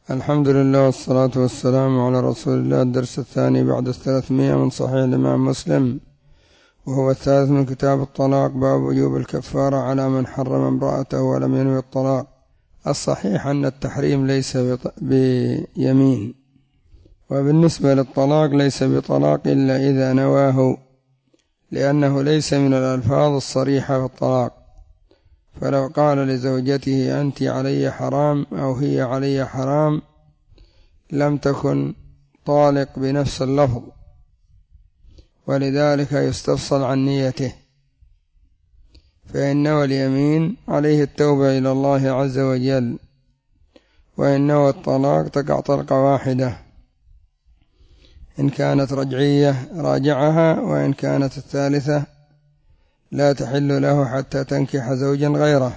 الحمد لله والصلاة والسلام على رسول الله. الدرس الثاني بعد 300 من صحيح الإمام مسلم، وهو الثالث من كتاب الطلاق. باب وجوب الكفارة على من حرم امرأته ولم ينوي الطلاق. الصحيح أن التحريم ليس بيمين، وبالنسبة للطلاق ليس بطلاق إلا إذا نواه، لأنه ليس من الألفاظ الصريحة في الطلاق. فلو قال لزوجته أنت علي حرام أو هي علي حرام لم تكن طالق بنفس اللفظ، ولذلك يستفصل عن نيته، فإن نوى اليمين عليه التوبة إلى الله عز وجل، وإن نوى الطلاق تقع طلقة واحدة، إن كانت رجعية راجعها، وإن كانت الثالثة لا تحل له حتى تنكح زوجا غيره.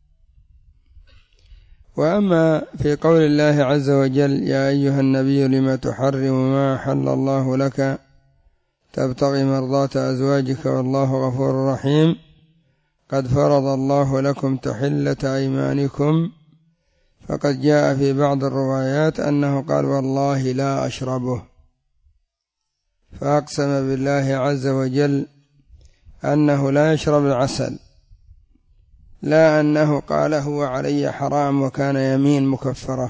وأما في قول الله عز وجل يا أيها النبي لما تحرم ما أحل الله لك تبتغي مرضات أزواجك والله غفور رحيم، قد فرض الله لكم تحلة أيمانكم، فقد جاء في بعض الروايات أنه قال والله لا أشربه، فأقسم بالله عز وجل أنه لا يشرب العسل، لا أنه قال هو علي حرام وكان يمين مكفرة.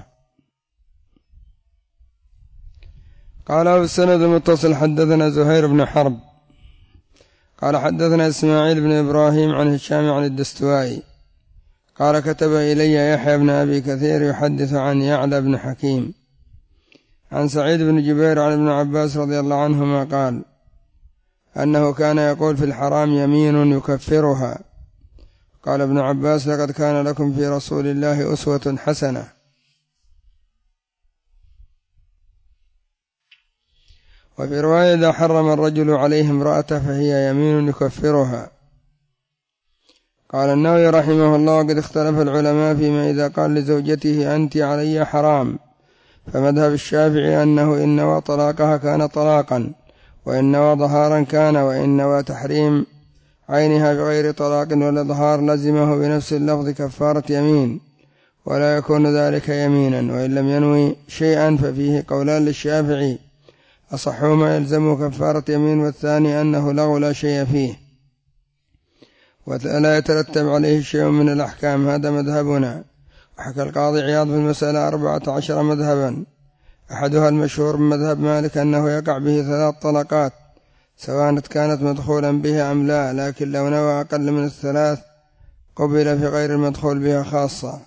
قال بالسند المتصل حدثنا زهير بن حرب قال حدثنا إسماعيل بن إبراهيم عن هشام عن الدستوائي قال كتب إلي يحيى بن أبي كثير يحدث عن يعلى بن حكيم عن سعيد بن جبير عن ابن عباس رضي الله عنهما قال أنه كان يقول في الحرام يمين يكفرها. قال ابن عباس لقد كان لكم في رسول الله أسوة حسنة. وفي رواية إذا حرم الرجل عليه امرأته فهي يمين يكفرها. قال النووي رحمه الله قد اختلف العلماء فيما إذا قال لزوجته أنت علي حرام، فمذهب الشافعي أنه إن نوى طلاقها كان طلاقا، وإن نوى ظهارا كان، وإن نوى تحريم عينها بغير طلاق ولا ظهار لزمه بنفس اللفظ كفارة يمين، ولا يكون ذلك يمينا. وإن لم ينوي شيئا ففيه قولان للشافعي، أصحهما يلزمه كفارة يمين، والثاني أنه لغو لا شيء فيه ولا يترتب عليه شيء من الأحكام. هذا مذهبنا. وحكى القاضي عياض في المسألة 14 مذهبا، أحدها المشهور من مذهب مالك أنه يقع به 3 طلقات سواء كانت مدخولا بها أم لا، لكن لو نوى أقل من 3 قبل في غير المدخول بها خاصة.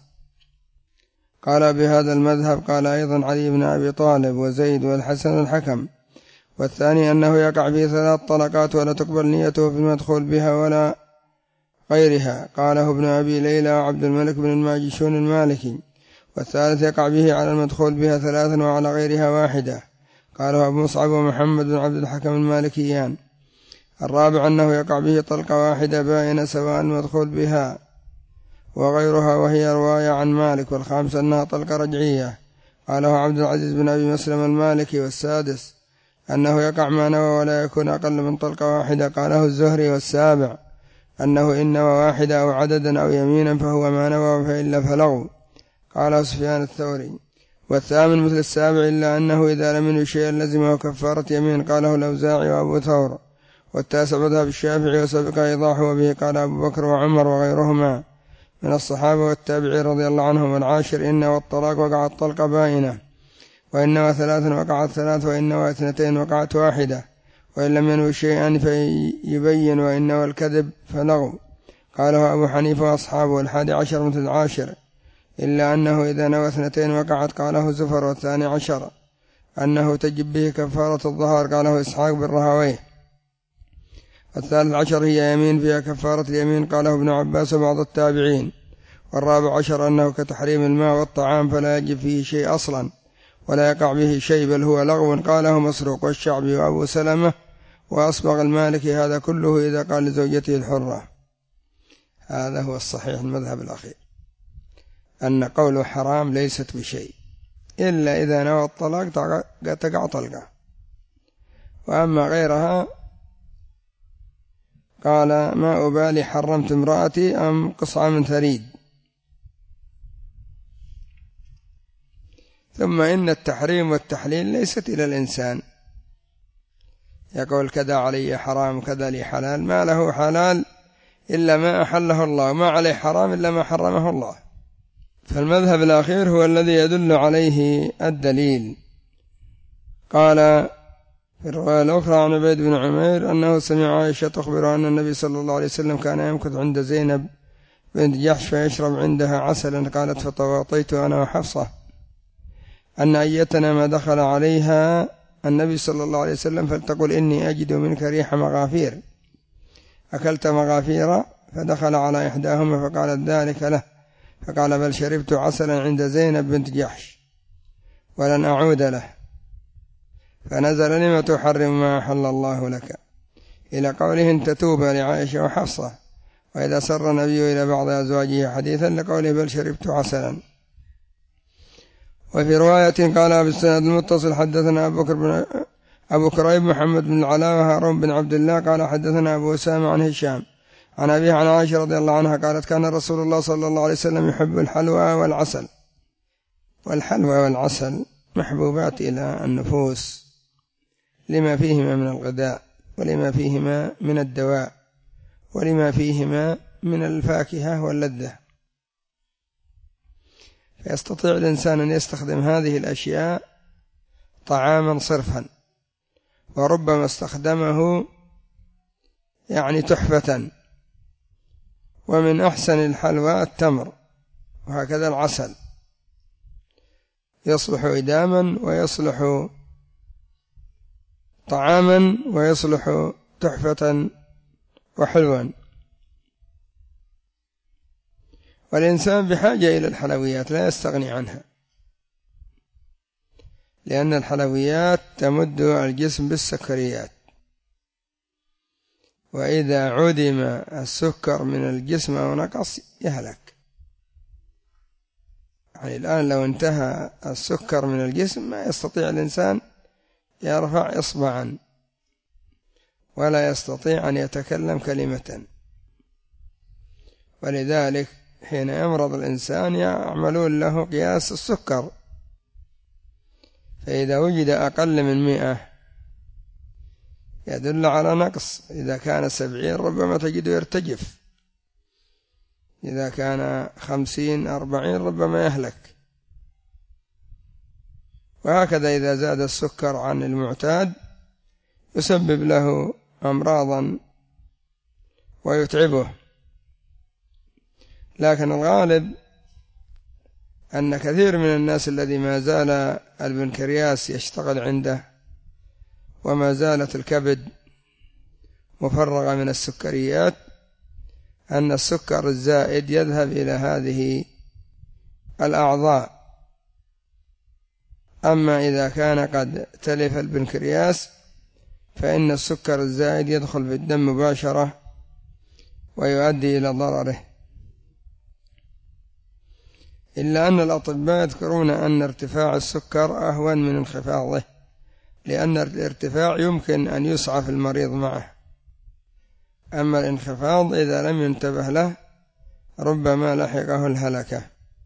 قال بهذا المذهب قال أيضا علي بن أبي طالب وزيد والحسن والحكم. والثاني أنه يقع فيه 3 طلقات ولا تقبل نيته في المدخول بها ولا غيرها، قاله ابن أبي ليلى وعبد الملك بن الماجشون المالكي. والثالث يقع به على المدخول بها 3 وعلى غيرها 1، قاله أبو مصعب ومحمد بن عبد الحكم المالكيان. الرابع أنه يقع به طلقة واحدة بائنة سواء المدخول بها وغيرها، وهي رواية عن مالك. والخامس أنها طلقة رجعية، قاله عبد العزيز بن أبي مسلم المالكي. والسادس أنه يقع ما نوى ولا يكون أقل من طلقة واحدة، قاله الزهري. والسابع أنه إن نوى واحدة أو عددا أو يمينا فهو ما نوى، فإلا فلغو، قاله سفيان الثوري. والثامن مثل السابع إلا أنه إذا لم ينوي شيئا لزمه كفارة يمين، قاله الأوزاعي وأبو ثور. والتاسع مذهب الشافعي وسبق إيضاحه، وبه قال أبو بكر وعمر وغيرهما من الصحابة والتابعين رضي الله عنهم. والعاشر إن والطلاق وقعت طلقة بائنة، وإن نوى 3 وقعت 3، وإن نوى 2 وقعت 1، وإن لم ينوي شيئا فيبين، وإن نوى الكذب فلغو، قاله أبو حنيفة وأصحابه. والحادي عشر مثل العاشر إلا أنه إذا نوى 2 وقعت، قاله زفر. والثاني عشر أنه تجب به كفارة الظهار، قاله إسحاق بن راهويه. الثالث عشر هي يمين فيها كفارة اليمين، قاله ابن عباس وبعض التابعين. والرابع عشر أنه كتحريم الماء والطعام فلا يجب فيه شيء أصلا ولا يقع به شيء بل هو لغو، قاله مسروق والشعبي وأبو سلمة وأصبغ المالكي. هذا كله إذا قال لزوجته الحرة. هذا هو الصحيح المذهب الأخير، أن قول حرام ليست بشيء إلا إذا نوى الطلاق تقع طلقة، وأما غيرها قال ما أبالي حرمت امرأتي أم قصعة من ثريد. ثم إن التحريم والتحليل ليست إلى الإنسان يقول كذا علي حرام وكذا لي حلال، ما له حلال إلا ما أحله الله، ما عليه حرام إلا ما حرمه الله. فالمذهب الأخير هو الذي يدل عليه الدليل. قال في الرواية الأخرى عن عبيد بن عمير أنه سمع عائشة تخبر أن النبي صلى الله عليه وسلم كان يمكث عند زينب بنت جحش فيشرب عندها عسلا، قالت فتواطيت أنا وحفصة أن أيتنا ما دخل عليها النبي صلى الله عليه وسلم فلتقل إني أجد منك ريح مغافير، أكلت مغافير؟ فدخل على إحداهما فقالت ذلك له، فقال بل شربت عسلا عند زينب بنت جحش ولن أعود له، فنزل لم تحرم ما أحل الله لك، إلى قوله إن تتوبا لعائشة وحفصة، وإذا سر النبي إلى بعض أزواجه حديثا لقوله بل شربت عسلا. وفي رواية قال بالسند المتصل حدثنا أبو كريب محمد بن العلاء وهارون بن عبد الله قال حدثنا أبو أسامة عن هشام عن أبيه عن عائشة رضي الله عنها قالت كان رسول الله صلى الله عليه وسلم يحب الحلوى والعسل، والحلوى والعسل محبوبات إلى النفوس لما فيهما من الغذاء ولما فيهما من الدواء ولما فيهما من الفاكهة واللذة، فيستطيع الإنسان أن يستخدم هذه الأشياء طعاما صرفا، وربما استخدمه يعني تحفة. ومن أحسن الحلوى التمر، وهكذا العسل يصلح إداما ويصلح طعاما ويصلح تحفة وحلوا. والإنسان بحاجة إلى الحلويات لا يستغني عنها، لأن الحلويات تمد الجسم بالسكريات، وإذا عدم السكر من الجسم أو نقص يهلك. يعني الآن لو انتهى السكر من الجسم ما يستطيع الإنسان يرفع إصبعا ولا يستطيع أن يتكلم كلمة. ولذلك حين يمرض الإنسان يعملون له قياس السكر، فإذا وجد أقل من 100 يدل على نقص، إذا كان 70 ربما تجده يرتجف، إذا كان 50 40 ربما يهلك. وهكذا إذا زاد السكر عن المعتاد يسبب له أمراضا ويتعبه. لكن الغالب أن كثير من الناس الذي ما زال البنكرياس يشتغل عنده وما زالت الكبد مفرغة من السكريات، أن السكر الزائد يذهب إلى هذه الأعضاء. أما إذا كان قد تلف البنكرياس فإن السكر الزائد يدخل في الدم مباشرة ويؤدي إلى ضرره. إلا أن الأطباء يذكرون أن ارتفاع السكر أهون من انخفاضه، لأن الارتفاع يمكن أن يسعف المريض معه، أما الانخفاض إذا لم ينتبه له ربما لحقه الهلكة.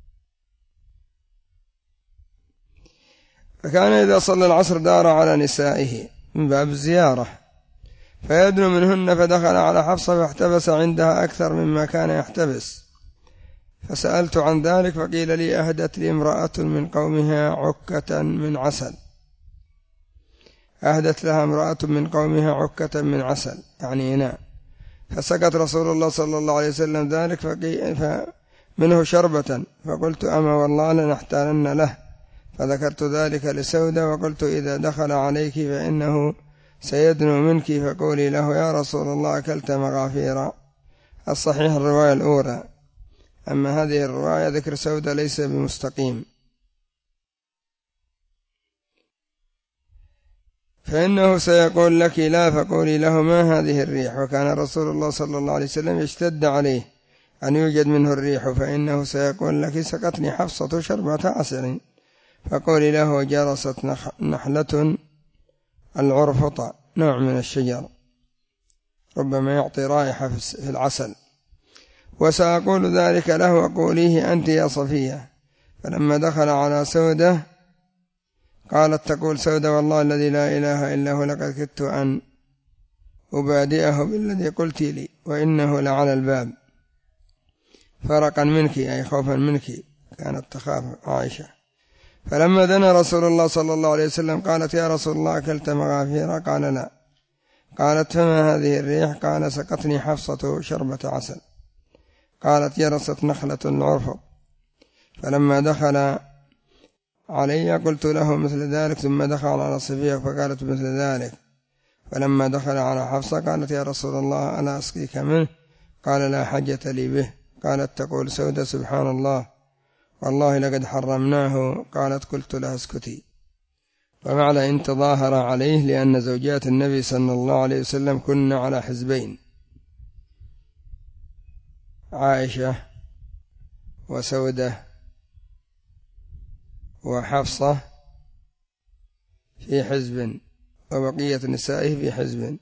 فكان إذا صلى العصر دار على نسائه من باب الزيارة فيدنو منهن، فدخل على حفصة فاحتبس عندها أكثر مما كان يحتبس، فسألت عن ذلك فقيل لي أهدت لي امرأة من قومها عكة من عسل، أهدت لها امرأة من قومها عكة من عسل يعني إناء، فسقط رسول الله صلى الله عليه وسلم ذلك فمنه شربة، فقلت أما والله لنحتالن له، فذكرت ذلك لسودة وقلت إذا دخل عليك فإنه سيدنو منك فقولي له يا رسول الله أكلت مغافير. الصحيح الرواية الأولى، أما هذه الرواية ذكر سودة ليس بمستقيم، فإنه سيقول لك لا، فقولي له ما هذه الريح. وكان رسول الله صلى الله عليه وسلم يشتد عليه أن يوجد منه الريح، فإنه سيقول لك سقتني حفصة شربة عسل، فقولي له جرست نحلة العرفطة نوع من الشجر ربما يعطي رائحة في العسل، وسأقول ذلك له وقوليه أنت يا صفية. فلما دخل على سودة قالت تقول سودة: والله الذي لا إله إلا هو لقد كدت أن أبادئه بالذي قلت لي وإنه لعلى الباب فرقا منك، أي خوفا منك، كانت تخاف عائشة. فلما دنا رسول الله صلى الله عليه وسلم قالت: يا رسول الله أكلت مغافير؟ قال: لا. قالت: فما هذه الريح؟ قال: سقتني حفصة شربة عسل. قالت: جرست نخلة العرفق. فلما دخل علي قلت له مثل ذلك، ثم دخل على صفية فقالت مثل ذلك. فلما دخل على حفصة قالت: يا رسول الله ألا أسقيك منه؟ قال: لا حاجة لي به. قالت تقول سودة: سبحان الله، والله لقد حرمناه. قالت: قلت لها اسكتي. ومعنى إن تظاهر عليه، لأن زوجات النبي صلى الله عليه وسلم كن على حزبين: عائشة وسودة وحفصة في حزب، وبقية نسائه في حزب.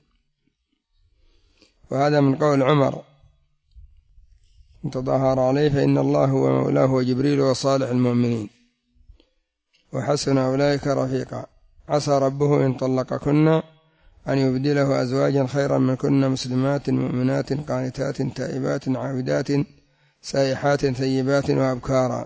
وهذا من قول عمر: إن تظاهر عليه فإن الله هو مولاه وجبريل وصالح المؤمنين وحسن أولئك رفيقا، عسى ربه إن طلقكن أن يبدله أزواجا خيرا منكن مسلمات مؤمنات قانتات تائبات عابدات سائحات ثيبات وأبكارا.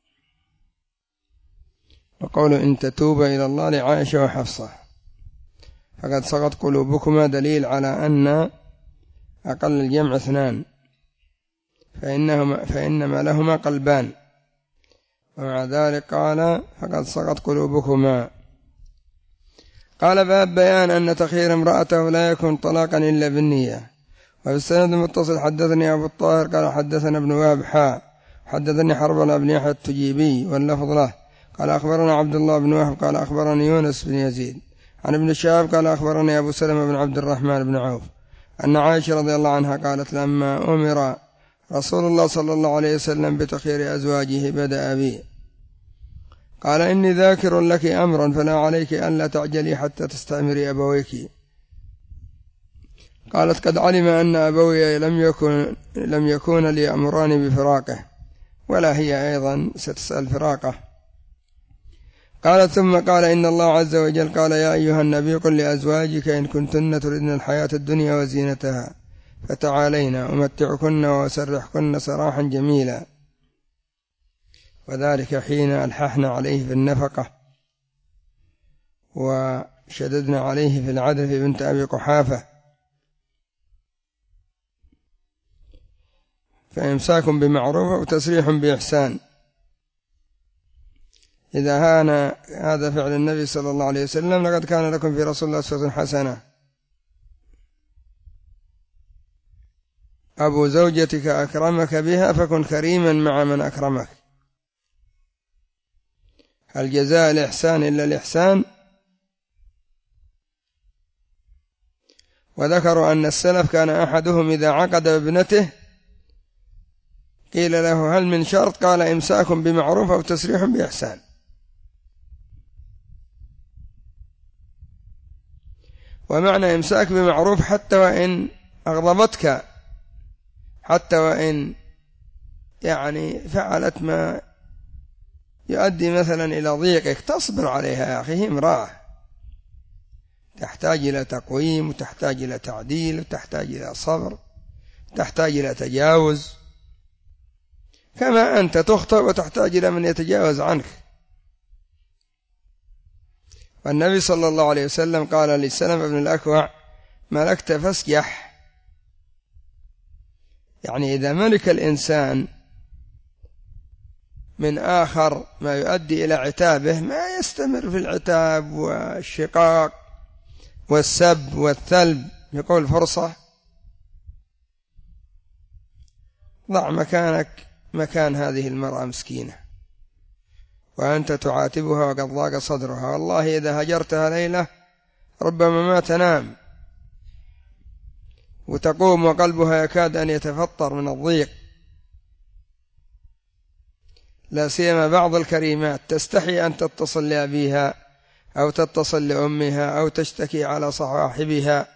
وقول إن تتوب إلى الله لعائشة وحفصة فقد صغت قلوبكما دليل على أن أقل الجمع 2، فإنما لهما قلبان، ومع ذلك قال فقد صغت قلوبكما. قال: باب بيان أن تخيير امرأته لا يكون طلاقا إلا بالنية. وفي السند المتصل حدثني أبو الطاهر قال حدثنا ابن وهب حدثني حرب بن يحيى التجيبي واللفظ له قال أخبرنا عبد الله بن وهب قال أخبرني يونس بن يزيد عن ابن شهاب قال أخبرني أبو سلمة بن عبد الرحمن بن عوف أن عائشة رضي الله عنها قالت: لما أمر رسول الله صلى الله عليه وسلم بتخيير أزواجه بدأ بي، قال: إني ذاكر لك أمرا فلا عليك ألا تعجلي حتى تستأمري أبويك. قالت: قد علم أن أبوي لم يكون ليأمران بفراقه، ولا هي أيضا ستسأل فراقه. قالت: ثم قال: إن الله عز وجل قال: يا أيها النبي قل لأزواجك إن كنتن تردن الحياة الدنيا وزينتها فتعالينا أمتعكن وأسرحكن سراحا جميلا. وذلك حين ألححنا عليه في النفقة وشددنا عليه في العدل في بنت أبي قحافة. فإمساك بمعروف وتسريح بإحسان. إذا هذا فعل النبي صلى الله عليه وسلم: لقد كان لكم في رسول الله أسوة حسنة. أبو زوجتك أكرمك بها فكن كريما مع من أكرمك. هل جزاء الإحسان إلا الإحسان؟ وذكروا أن السلف كان أحدهم إذا عقد ابنته قيل له: هل من شرط؟ قال: إمساك بمعروف أو تسريح بإحسان. ومعنى إمساك بمعروف حتى وإن أغضبتك، حتى وإن فعلت ما يؤدي مثلا إلى ضيقك، تصبر عليها يا أخي، امرأة تحتاج إلى تقويم وتحتاج إلى تعديل وتحتاج إلى صبر، تحتاج إلى تجاوز، كما أنت تخطئ وتحتاج إلى من يتجاوز عنك. والنبي صلى الله عليه وسلم قال لسلمة بن الأكوع: ملكت فاسجح. يعني إذا ملك الإنسان من آخر ما يؤدي إلى عتابه، ما يستمر في العتاب والشقاق والسب والثلب، يقول فرصة، ضع مكانك مكان هذه المرأة مسكينة وأنت تعاتبها وقد ضاق صدرها، والله إذا هجرتها ليلة ربما ما تنام وتقوم وقلبها يكاد أن يتفطر من الضيق. لا سيما بعض الكريمات تستحي أن تتصل لأبيها أو تتصل لأمها أو تشتكي على صواحبها،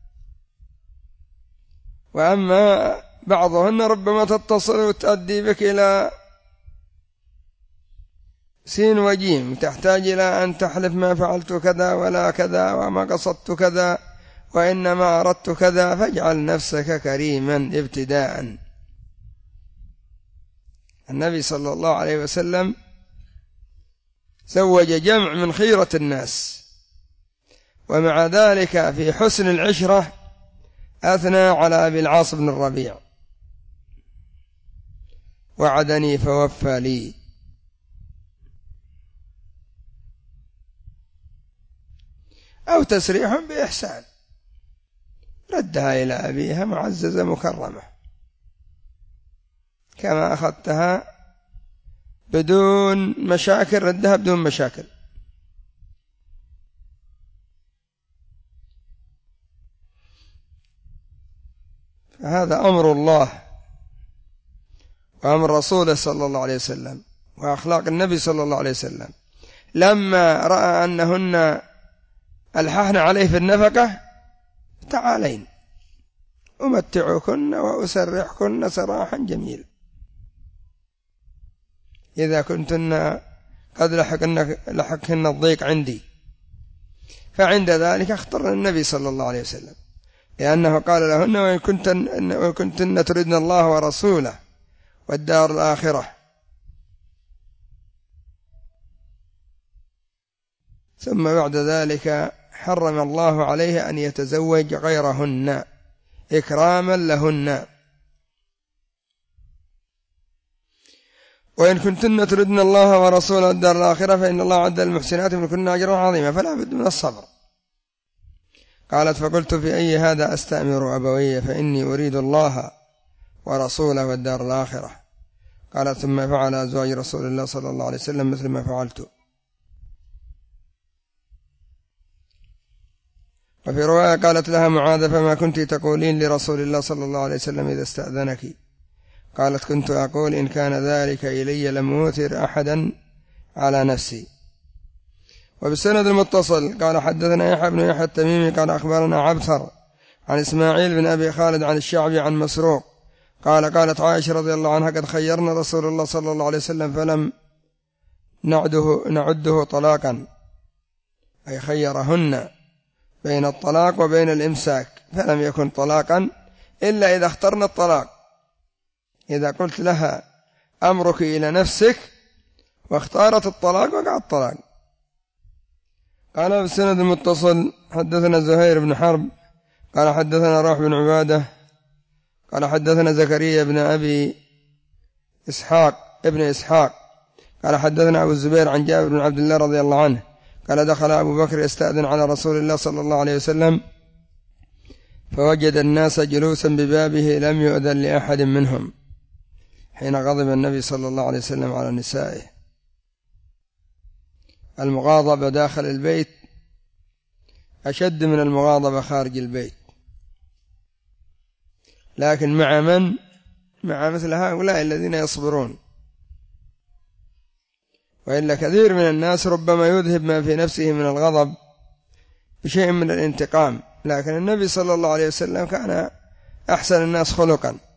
وأما بعضهن ربما تتصل وتؤدي بك إلى سين وجيم، تحتاج إلى أن تحلف ما فعلت كذا ولا كذا وما قصدت كذا وإنما أردت كذا، فاجعل نفسك كريما ابتداء. النبي صلى الله عليه وسلم زوج جمع من خيرة الناس، ومع ذلك في حسن العشرة أثنى على أبي العاص بن الربيع: وعدني فوفى لي. أو تسريح بإحسان، ردها إلى أبيها معززة مكرمة كما أخذتها بدون مشاكل، ردها بدون مشاكل. فهذا أمر الله وأمر رسوله صلى الله عليه وسلم وأخلاق النبي صلى الله عليه وسلم. لما رأى أنهن ألححن عليه في النفقة: تعالين أمتعكن وأسرحكن سراحا جميلا، إذا كنتن قد لحقهن الضيق عندي. فعند ذلك اخترن النبي صلى الله عليه وسلم، لأنه قال لهن: وإن كنتن تردن الله ورسوله والدار الآخرة. ثم بعد ذلك حرم الله عليه أن يتزوج غيرهن إكراما لهن. وإن كنتن تردن الله ورسوله والدار الآخرة فإن الله عد للمحسنات منكن أجرا عظيما، فلا بد من الصبر. قالت: فقلت: في أي هذا أستأمر أبوي؟ فإني أريد الله ورسوله والدار الآخرة. قالت: ثم فعل أزواج رسول الله صلى الله عليه وسلم مثل ما فعلت. وفي رواية قالت لها معاذ: فما كنت تقولين لرسول الله صلى الله عليه وسلم إذا استأذنك؟ قالت: كنت أقول: إن كان ذلك إلي لم أوثر أحدا على نفسي. وبالسند المتصل قال: حدثنا يحيى بن يحيى التميمي قال: أخبرنا عبثر عن إسماعيل بن أبي خالد عن الشعبي عن مسروق قال: قالت عائشة رضي الله عنها: قد خيرنا رسول الله صلى الله عليه وسلم فلم نعده طلاقا، أي خيرهن بين الطلاق وبين الإمساك، فلم يكن طلاقا إلا إذا اخترنا الطلاق. إذا قلت لها أمرك إلى نفسك واختارت الطلاق وقع الطلاق. قال بالسند المتصل: حدثنا زهير بن حرب قال: حدثنا روح بن عبادة قال: حدثنا زكريا بن أبي إسحاق قال: حدثنا أبو الزبير عن جابر بن عبد الله رضي الله عنه قال: دخل أبو بكر يستأذن على رسول الله صلى الله عليه وسلم فوجد الناس جلوسا ببابه لم يؤذن لأحد منهم حين غضب النبي صلى الله عليه وسلم على نسائه. المغاضبة داخل البيت أشد من المغاضبة خارج البيت، لكن مع مثل هؤلاء الذين يصبرون. وإلا كثير من الناس ربما يذهب ما في نفسه من الغضب بشيء من الانتقام، لكن النبي صلى الله عليه وسلم كان أحسن الناس خلقا،